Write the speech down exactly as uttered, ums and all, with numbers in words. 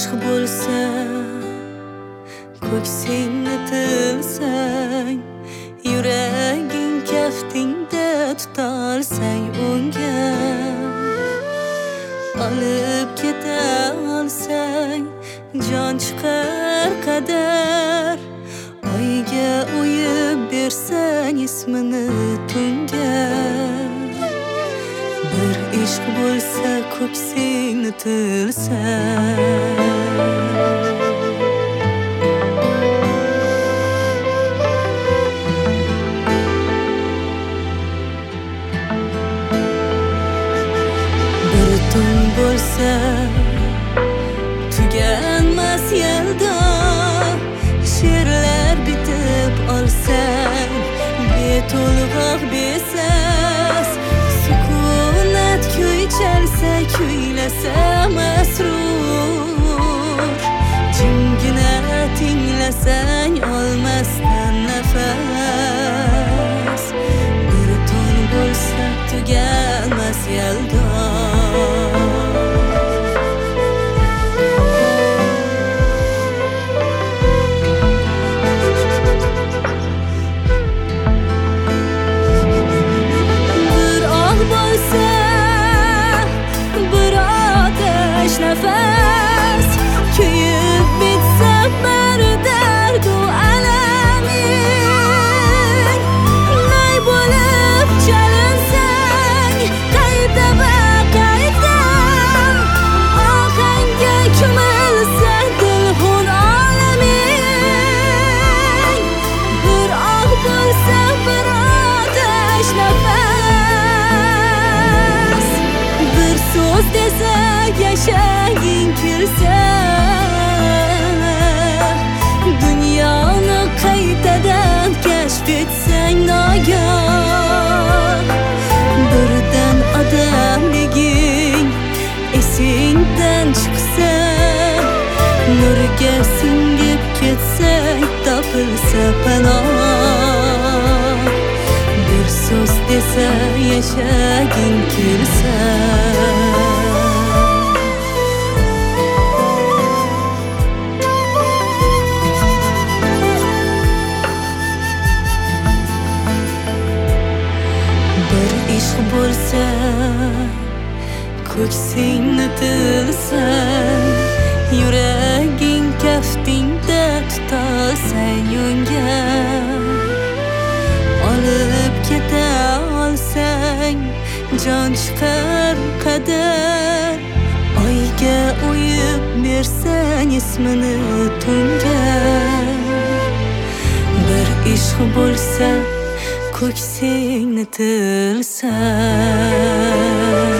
ishq bo'lsa, ko'ksingni tilsang, yuraging kaftingda tutalsang, unga olib keta olsang, jon chiqar qadar oyga o'yib bersang ismini tunga. Bir ishq bo'lsa, ko'ksingni tilsang, bir tun bo'lsa, tuganmas yelda she'rlar bitib olsang, betulg'oq besas sukunat kuy chalsa, kuylasa masrur, jimgina tinglasang olmasdan nafas. Bir tun bo'lsa, tuganmas yelda nafas kuyib bitsa bir dardu alaming, nay bo'lib chalinsang qayta va qayta ohangga ko'milsa dilxun olaming. Bir oh bo'lsa, bir otash nafas, bir so'z desa yashaging kelsa, dunyoni qaytadan kashf etsang nogoh, birdan odamliging esingdan chiqsa, nurga singib ketsang topilsa panoh. Bir so'z desa yashaging kelsa, ishq bo'lsa, ko'ksingni tilsang, yuraging kaftingda tutalsang, unga olib keta olsang, jon chiqar qadar oyga o'yib bersang ismini tunga. Bir ishq bo'lsa, ko'ksingni tilsang.